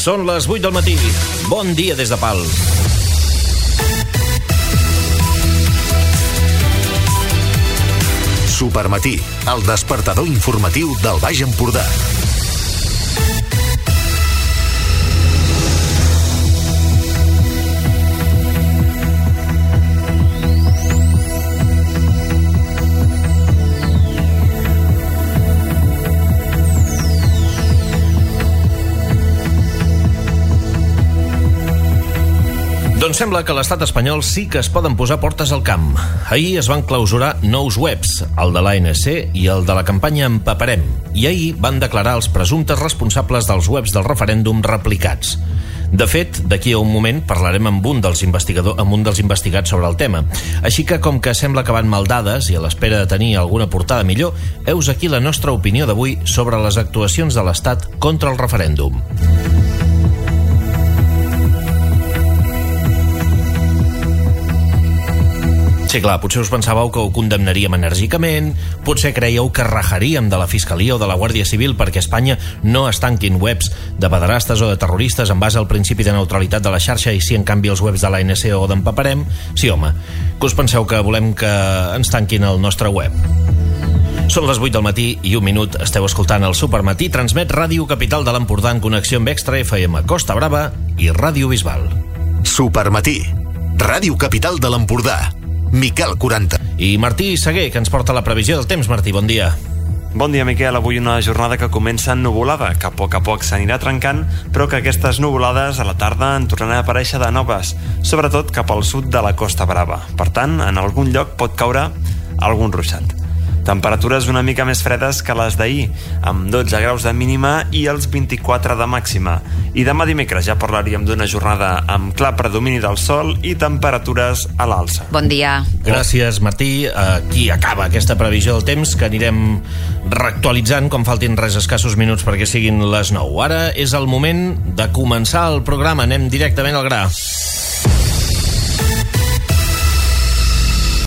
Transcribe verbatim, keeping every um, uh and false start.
Són les vuit del matí. Bon dia des de Pals. Supermatí, el despertador informatiu del Baix Empordà. Doncs sembla que a l'estat espanyol sí que es poden posar portes al camp. Ahir es van clausurar nous webs, el de l'A N C i el de la campanya Empaparem, i ahir van declarar els presumptes responsables dels webs del referèndum replicats. De fet, d'aquí a un moment parlarem amb un dels investigadors, amb un dels investigats sobre el tema. Així que, com que sembla que van mal dades i a l'espera de tenir alguna portada millor, heus aquí la nostra opinió d'avui sobre les actuacions de l'Estat contra el referèndum. Sí, clar, potser us pensàveu que ho condemnaríem enèrgicament, potser creieu que rajaríem de la Fiscalia o de la Guàrdia Civil perquè a Espanya no es tanquin webs de pederastes o de terroristes en base al principi de neutralitat de la xarxa i sí, en canvi, els webs de l'A N C o d'Empaparem. Sí, home, que us penseu que volem que ens tanquin el nostre web? Són les vuit del matí i un minut. Esteu escoltant el Supermatí. Transmet Ràdio Capital de l'Empordà en connexió amb Extra F M Costa Brava i Ràdio Bisbal. Supermatí, Ràdio Capital de l'Empordà. Miquel quaranta. I Martí Seguer, que ens porta la previsió del temps. Martí, bon dia. Bon dia, Miquel. Avui una jornada que comença ennuvolada, que a poc a poc s'anirà trencant, però que aquestes nuvolades a la tarda en tornaran a aparèixer de noves, sobretot cap al sud de la Costa Brava. Per tant, en algun lloc pot caure algun ruixat. Temperatures una mica més fredes que les d'ahir, amb dotze graus de mínima i els vint-i-quatre de màxima. I demà dimecres ja parlaríem d'una jornada amb clar predomini del sol i temperatures a l'alça. Bon dia. Gràcies, Martí. Aquí acaba aquesta previsió del temps, que anirem reactualitzant com faltin res escassos minuts perquè siguin les nou. Ara és el moment de començar el programa. Anem directament al gra.